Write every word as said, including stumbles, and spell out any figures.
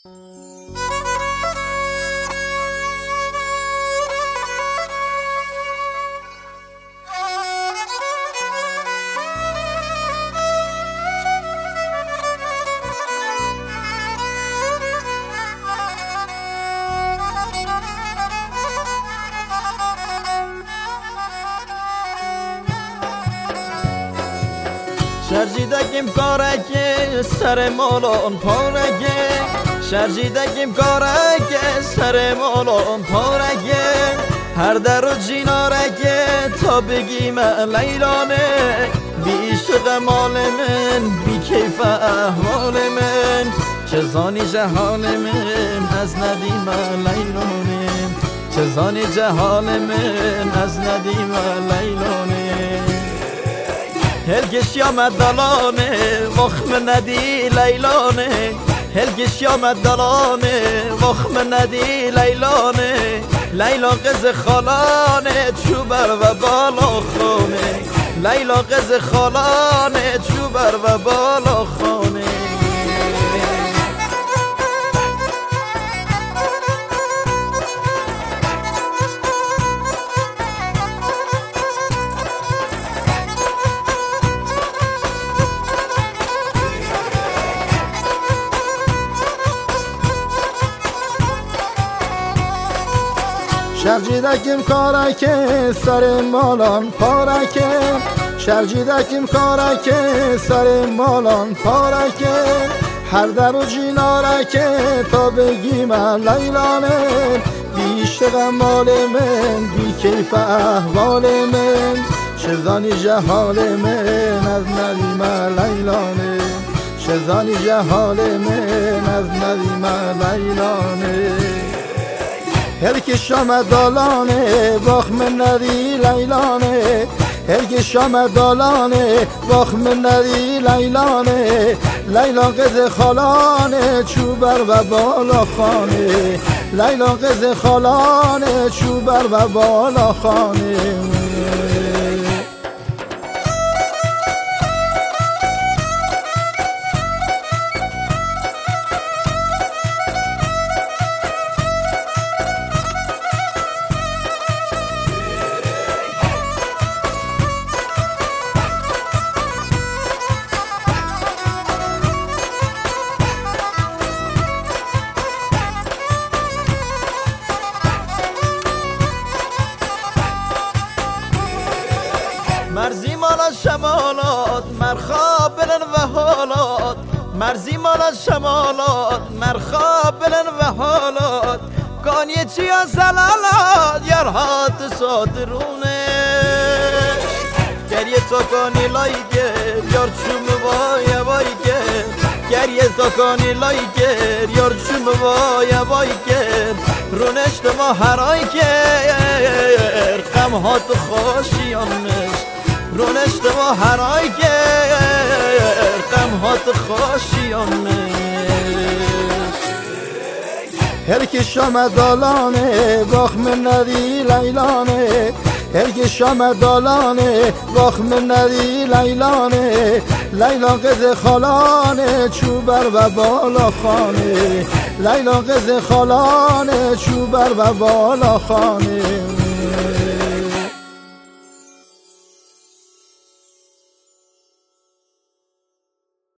شرجیدگیم کارگه سر مالان پارگه شرجیدگیم کارگه سر مالان پارگه هر در و جینارگه تا بگیم لیلانه بی عشق مال من بی کیف احوال من چه زانی جهال من از ندیم لیلانه چه زانی جهال من از ندیم لیلانه هلگش یامد دلانه وخم ندی لیلانه هلگش یامد دلانه وخم ندی لیلانه لیلا قز خالانه چوبر و بالا خانه لیلا قز خالانه چوبر و بالا خانه شرجیدگیم کارکه سر مالان پارکه شرجیدگیم کارکه سر مالان پارکه هر در و جینارکه تا بگیم لیلانه بی عشق مال من بی کیف احوال من شزانی جهال من از ندیم لیلانه شزانی جهال من از ندیم لیلانه هلک شام دالانه وخم ندی لیلانه هلک شام دالانه وخم ندی لیلانه لیلا قز خالانه چوبر و بالا خانه لیلا قز خالانه چوبر و بالا خانه مرزی مال شمالات مرخاب بلن و حالات مرزی مال شمالات مرخاب بلن و حالات کانی چیا زلالات یارهات صادرونه گریه تا کانی لایگر یار چوم وای وایگر گریه تا کانی لایگر یار چوم وای وایگر رونشت ما هرایگر غمهات خوشیانش رونشت ما هرایگر غمهات خوشیانش هلک شام دالانه وخم ندی لیلانه هلک شام دالانه وخم ندی لیلانه لیلا قز خالانه چوبر و بالا خانه لیلا قز خالانه چوبر و بالا خانه